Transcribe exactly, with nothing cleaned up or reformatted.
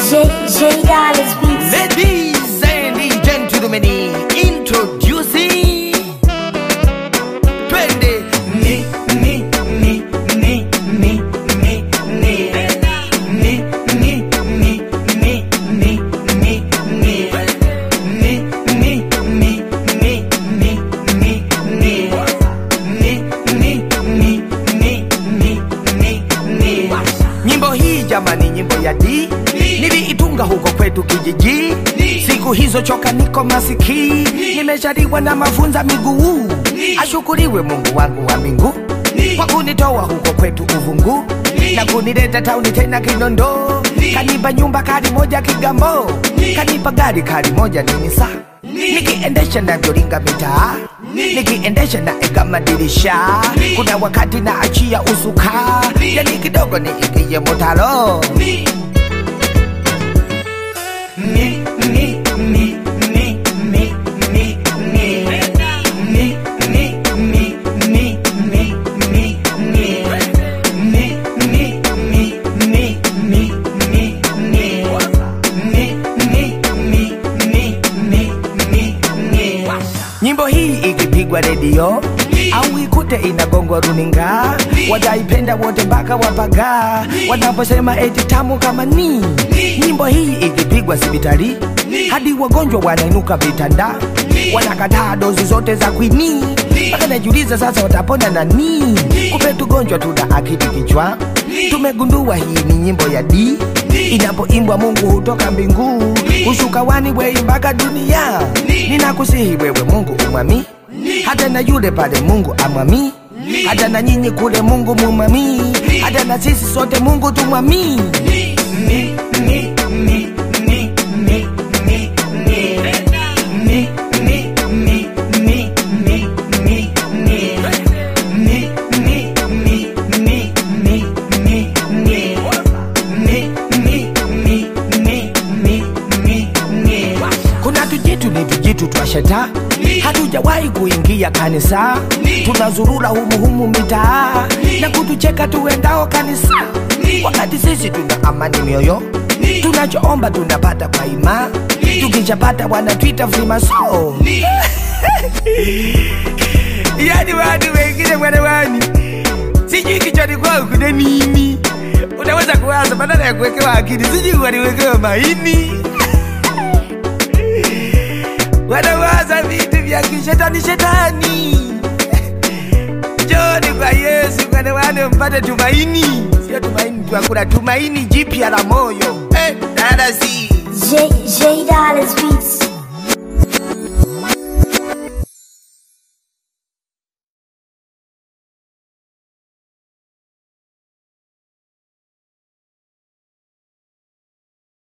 J J Dollars Beats. Ladies and gentlemen, introducing Twende ni ni ni ni ni ni ni ni ni ni ni ni ni ni nyimbo hii jamani, nyimbo ya D niliitunga huko kwetu kijiji. Siku hizo choka niko masiki, nimeshariwa na mafunza miguu. Ashukuriwe Mungu wangu wa mbingu kwa kunitoa huko kwetu uvungu na kunileta tauni tena Kinondo. Kanipa nyumba kari moja Kigambo, kanipa gari kari moja Nimisa. Nikiendesha na vyoringa mitaa, nikiendesha na ega madirisha. Kuna wakati na achia usuka, yani kidogo ni ikiye motalo. Ni, ni, ni, ni, ni, ni, ni, ni, ni, ni, ni, ni, ni, nyimbo hii ikipigwa redio au ikute inagongwa runinga, wataipenda wote mpaka wapaga wanaposema eti tamu kama ni. Nyimbo hii ikipigwa sibitali hadi wagonjwa wanainuka vitanda, wanakataa dozi zote za kwini. Mpaka najiuliza sasa watapona nani? Kumbe tugonjwa tuna akili kichwa. Tumegundua hii ni nyimbo ya D, inapoimbwa Mungu hutoka mbingu hushuka wani wei mpaka dunia. Ninakusihi wewe Mungu umwami, hata na yule pale Mungu amwami, hata na nyinyi kule Mungu mumwami, hata na sisi sote Mungu tumwami. Ni, ni, ni, ni, ni, ni, ni, ni, ni, ni, ni, ni, ni, ni, kuna tujitu ni tujitu twasheta, hatujawahi kuingia kanisa. Tunazurura humu humu mitaa na kutucheka tuendao kanisa, wakati sisi tuna amani mioyo. Tunachoomba tunapata kwa ima, tukishapata wanatuita frimaso. Yani watu wengine wana wani sijui kichwani kwao kuna nini. Unaweza kuwaza badala ya kuwekewa akili, sijui waliwekewa maini. Wanawaza vitu vya kishetani shetani. Njoni kwa Yesu kwa wane mpate tumaini. Sio tumaini tu, kuna tumaini jipya la moyo. Eh, hey, J J Dollars Beats.